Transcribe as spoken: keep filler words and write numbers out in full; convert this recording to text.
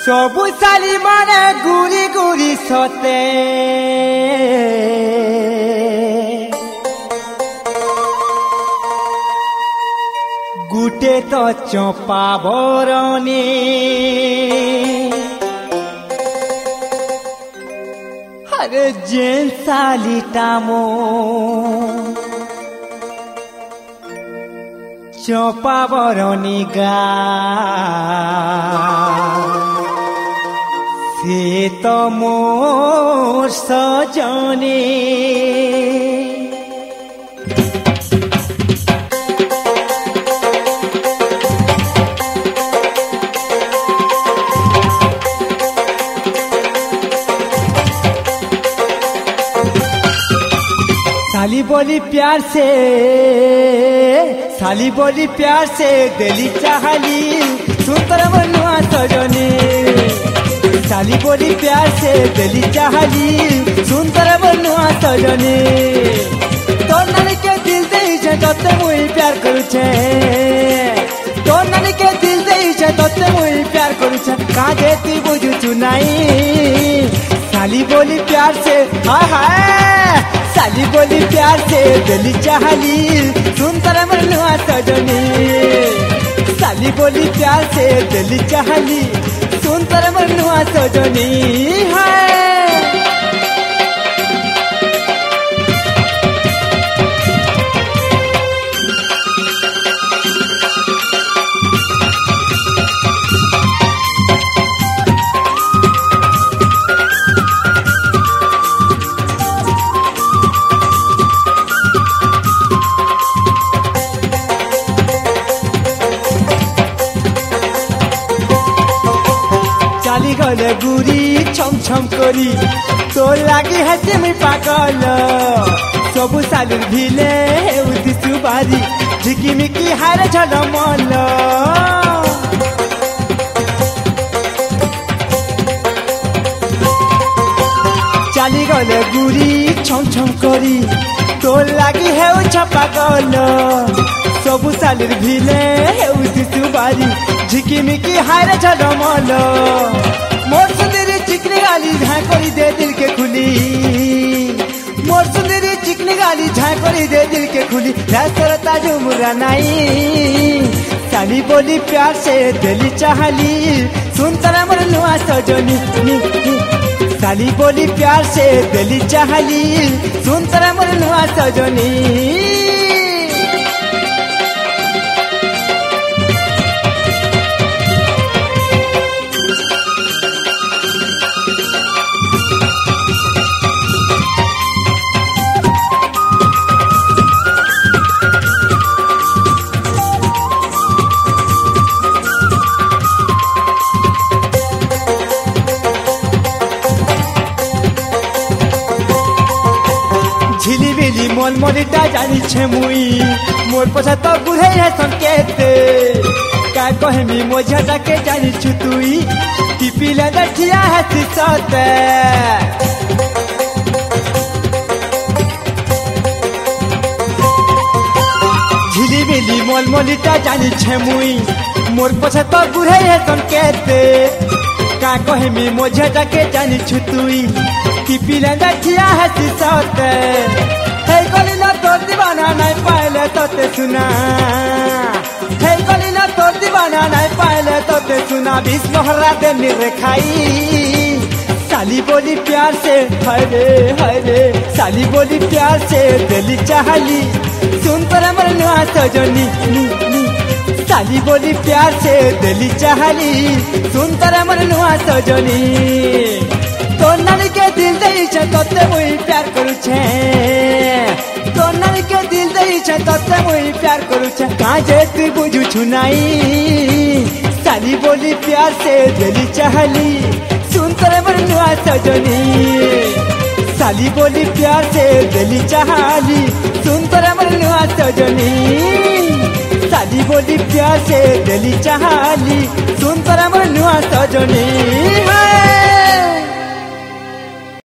सबु साली माने गुरी गुरी सते गुटे तो चंपा बरनी अरे जेन साली टामो चंपा बरनी गा से तो मोर सजनी साली बोली प्यार से साली बोली प्यार से दिली चाहली सुंदर मनुआ सजनी साली बोली प्यार से दिली चाहली सुंदर मनुआ सजनी तो नन के दिल दे छे तोते मुई प्यार करू छे तो नन के दिल दे छे तोते मुई प्यार करू छे काजे तू बुझु छु नहीं साली बोली प्यार से हाय हाय साली बोली प्यार से दिली चाहली सुंदर मनुआ सजनी साली बोली प्यार से दिली चाहली सुंदर मनुआ सजनी है गले गुरी छम छम करी तो लागी हसे मैं पागल सबु सालुर भिले उदी सुबारी झिकी मिकी हारे झलमल चाली गले गुरी छम छम करी तो लागी है पागल सबु सालुर भिले उदी सुबारी झिकी मिकी हारे झलमल मोर सुंदरी चिकनी गाली झाँ करी दे दिल के खुली मोर सुंदरी चिकनी गाली झाँ करी दे दिल के खुली रास्ता झुमुरा नहीं साली बोली प्यार से दिली चाहली सुनतरा मोर नुआ सजनी साली बोली प्यार से दिली चाहली सुनतरा मोर नुआ सजनी झिलिमिली मोल मोलिटा जानी छे मुई मोर पछा तो बुढ़े है संकेत का कहमी मोझटा के जानी छु तुई टिपी ले दठिया है सिसत झिलिमिली मोल मोलिटा जानी छे मुई मोर पछा तो बुढ़े है संकेत का कहमी मोझटा के जानी छु तुई टिपी ले दठिया है सिसत हे गलिना तोर दीवाना नहीं पाएले तोते सुना हे गलिना तोर दीवाना नहीं पाएले तोते सुना बीस मोहरा दे मेरे खाई साली बोली प्यार से हाय रे हाय रे साली बोली प्यार से दिली चाहली सुन पर मनुआ सजनी साली बोली प्यार से दिली चाहली सुन पर मनुआ सजनी तो नन के दिल दे छे तोते मुई प्यार करू छे तो नन के दिल दे छे तोते मुई प्यार करू छे काजे तू बुझु छु नहीं साली बोली प्यार से दिली चाहली सुनतर मनुआ सजनी साली बोली प्यार से दिली चाहली सुनतर मनुआ सजनी साली बोली प्यार से दिली चाहली सुनतर मनुआ सजनी है।